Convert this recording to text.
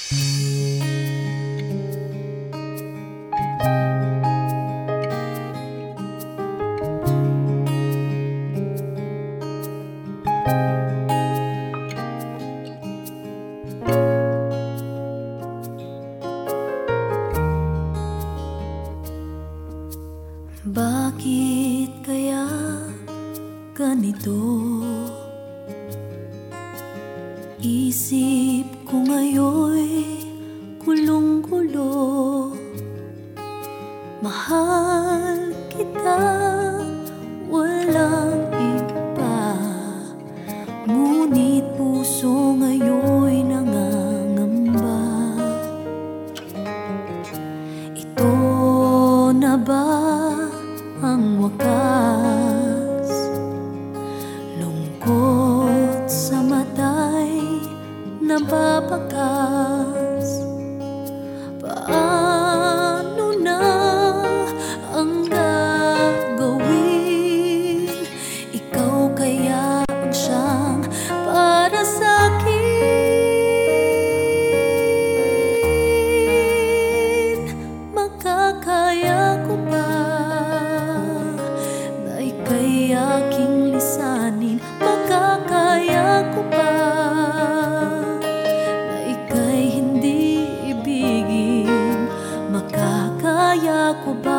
Bakit kaya ganito? Isip ko ngayon'y gulong-gulo. Mahal kita, walang iba. Ngunit puso ngayon'y nangangamba. Ito na ba ang wakas? Lungkot sa mata'y nababakas. Paano na ang gagawin? Ikaw kaya ang siyang para sa'kin? Makakaya ko ba na ika'y aking lisanin? Makakaya ko ba na ika'y hindi ibigin? Makakaya ko ba